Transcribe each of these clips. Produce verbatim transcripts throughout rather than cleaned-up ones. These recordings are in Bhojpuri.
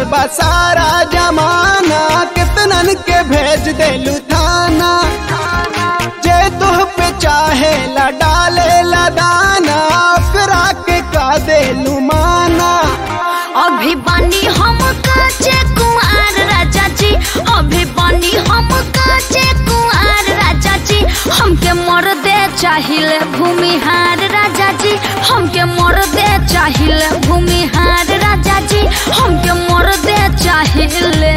बा सारा जमाना, कितनन के भेज देलू थाना। जे तुह पे चाहे ला डाले ला दाना, ओकरा के का देलू माना। अभी बानी हम काचे कुंवार राजा जी, अभी बानी हम काचे कुंवार राजा जी। हमके मर दे चाहिए भूमिहार राजा जी, हमके मर दे चाहिए भूमिहार राजा जी, हमके मर दे चाहिए।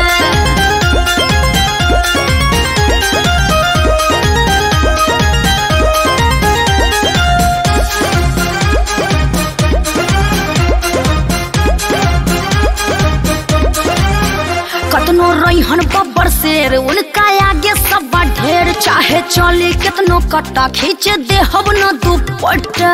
कतनो रहीहन बब्बर शेर, उनका आगे सब ढेर। चाहे चली कितनो कट्टा, खींच दे हम न दुपट्टा।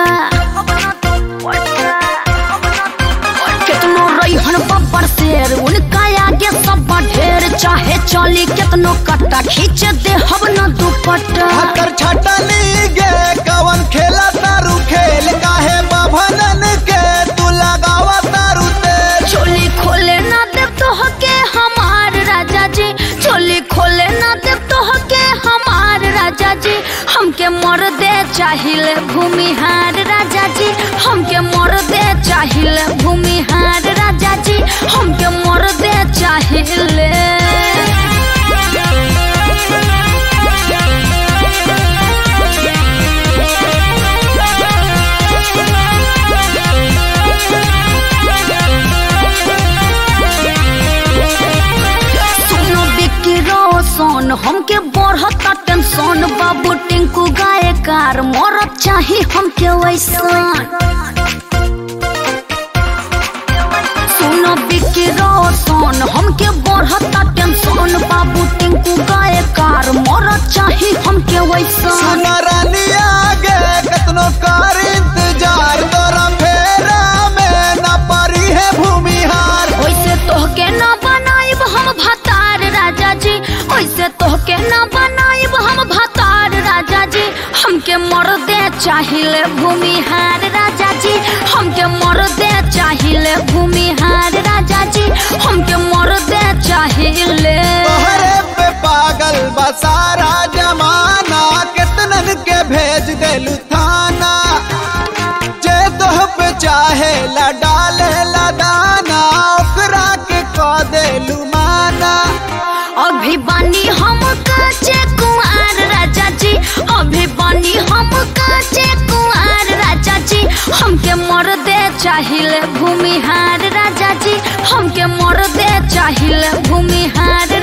कितनो रहीहन बब्बर शेर, उनका आगे सब ढेर। चाहे चली कितनो कट्टा, खींच दे हम न दुपट्टा। हकर छटली गे कवन खेला तारू खेल, काहे बभनन के तू लगावा तारू तेल। चोली खोले ना दे तो हके हमार राजा जी, चोली खोले ना दे तो हके हमार राजा जी। हमके मर दे चाहिए भूमिहार राजा जी, हमके मर दे चाहिए भूमिहार राजा जी, हमके मर दे चाहिए। सोन हमके बढ़ता टेंशन, बाबू टिंकू गायकार मरत चाही हमके वैसन। सुनो बिक्की रोशन हमके बढ़ता टेंशन, बाबू टिंकू गायकार मरत चाही हमके वैसन। सुना रानी आगे कितनो कर इंतजार, तोरा फेरा में ना परी है भूमिहार। वैसे तोहके ना बनाइब हम भतार राजा जी, वैसे तोहके ना बनाइब हम भतार राजा जी। हमके मर दे चाहिए भूमिहार राजा जी, हमके मर दे चाहिए भूमिहार राजा जी, हमके मर दे चाहिए। तोहरे पे पागल बा सारा जमाना, कितनन के भेज देलू थाना। जे तोह पे चाहे ला डाले ला दाना, ओकरा के का देलू माना। अभी बानी हम काचे कुंवार राजा जी, अभी बानी हम काचे कुंवार राजा जी। हमके मर दे चाहिए भूमिहार राजा जी, हमके मर दे चाहिए भूमिहार